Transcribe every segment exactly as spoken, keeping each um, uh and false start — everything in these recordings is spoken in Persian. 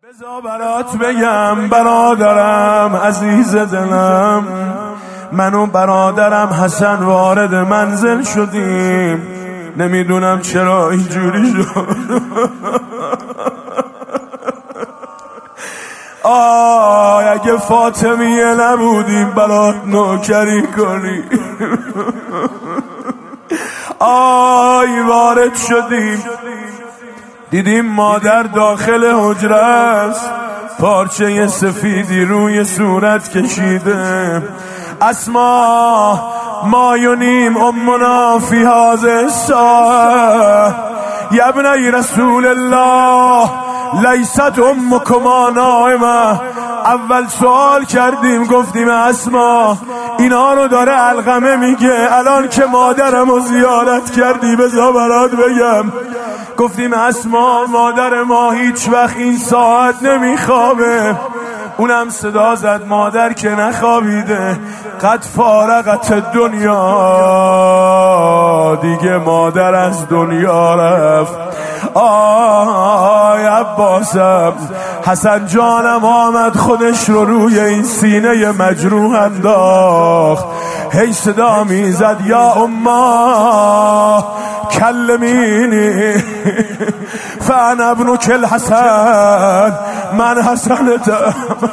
بذار برات بگم برادرم عزیز دلم، من و برادرم حسن وارد منزل شدیم، نمیدونم چرا اینجوری شد. آی اگه فاطمیه نبودیم برات نوکری کنی. آی وارد شدیم دیدیم مادر داخل حجره است، پارچه سفیدی روی صورت کشیده. اسما مایونیم امنا فی هذه الساعه یا ابنی رسول الله لیست امکما نائمه. اول سوال کردیم گفتیم اسما اینا رو داره علقمه میگه، الان که مادرم رو زیارت کردی بذار برات بگم. گفتیم اسما مادر ما هیچ وقت این ساعت نمیخوابه. اونم صدا زد مادر که نخوابیده، قد فارقت دنیا، دیگه مادر از دنیا رفت. آی عباسم حسن جانم آمد خودش رو روی این سینه مجروح انداخت، هی صدا میزد یا اما کلمینی فانا ابنک الحسن، من حسنتم.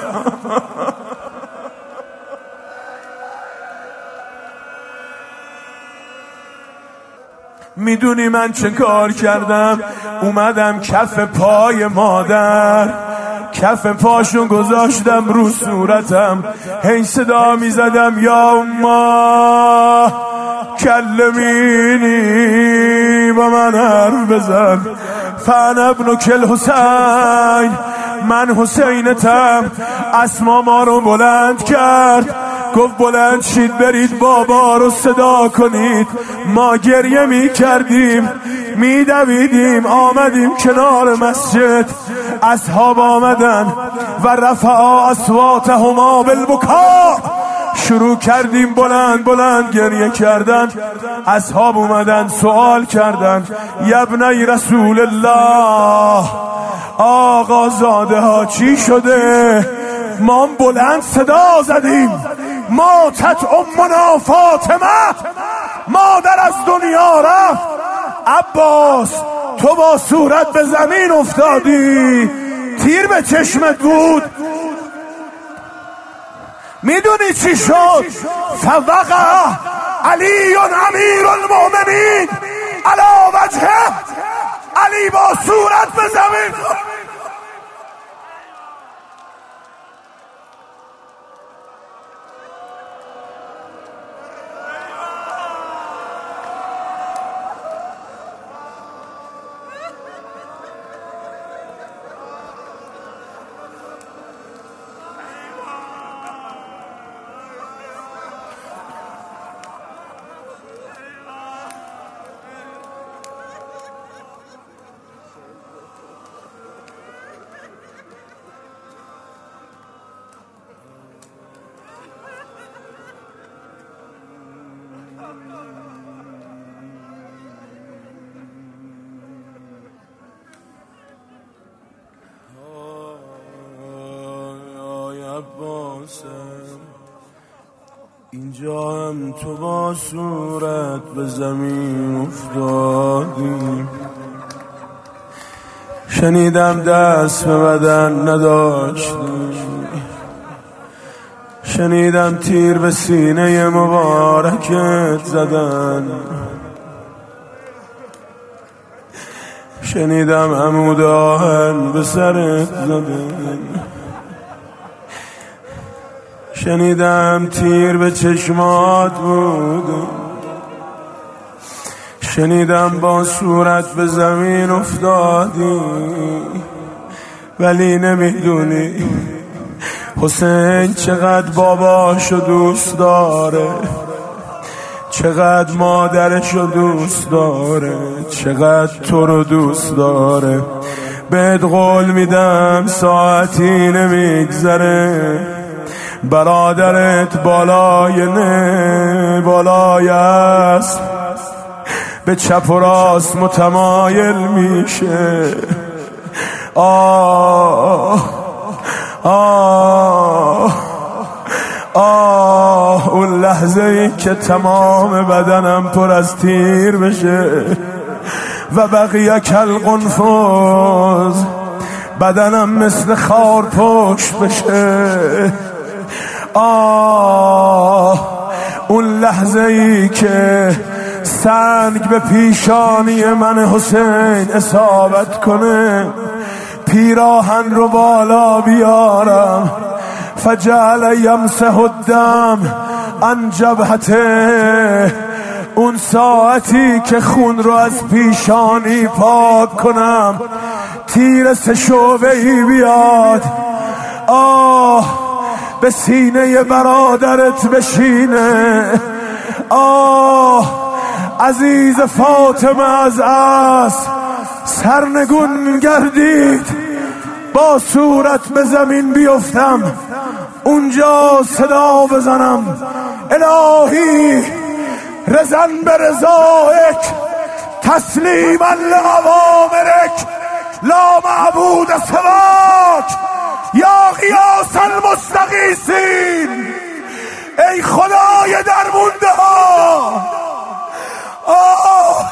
میدونی من چه کار کردم؟ اومدم کف پای مادر، کف پاشو گذاشتم رو صورتم، هی صدا میزدم یا اما کلمینی، با من حرف بزن. فانا ابنک الحسین، من حسینتم. اسما ما رو بلند کرد، گفت بلند شید برید بابا رو صدا کنید. ما گریه می کردیم می دویدیم، آمدیم کنار مسجد، اصحاب آمدن و رفعا اصواتهما بالبکا، شروع کردیم بلند بلند گریه کردن. اصحاب اومدن سوال کردن یا ابنی رسول الله آقا زاده ها چی شده؟ ما بلند صدا زدیم ماتت امنا فاطمه، مادر از دنیا رفت. عباس تو با صورت به زمین افتادی، تیر به چشمت بود. میدونی چی شد؟ فوقع علی امیر المؤمنین علی وجهه، علی با صورت به زمین. اینجا هم تو با صورت به زمین افتادی، شنیدم دست به بدن نداشتی، شنیدم تیر به سینه مبارکت زدن، شنیدم عمود آهن به سرت زدن، شنیدم تیر به چشمات بود، شنیدم با صورت به زمین افتادی، ولی نمیدونی حسین چقدر باباشو دوست داره، چقدر مادرشو دوست داره، چقدر تو رو دوست داره. بهت قول میدم ساعتی نمیگذره برادرت بالای نه بالای است به چپ و راست متمایل میشه. آه لحظه ای که تمام بدنم پر از تیر بشه و بقیه کل قنفذ، بدنم مثل خار پشت بشه. آه اون لحظه ای که سنگ به پیشانی من حسین اصابت کنه، پیراهن رو بالا بیارم، فجعل یمسح الدم عن جبهته، اون ساعتی که خون رو از پیشانی پاک کنم، تیر سه شعبه ای بیاد، آه به سینه برادرت بشینه. آه عزیز فاطمه از اسب سرنگون گردید، با صورت به زمین بیفتم، اونجا صدا بزنم الهی رزن به رضایک تسلیما لأوامرک لا معبود سواک یا غیاث المستغیثین. ای خدای درمونده ها، آه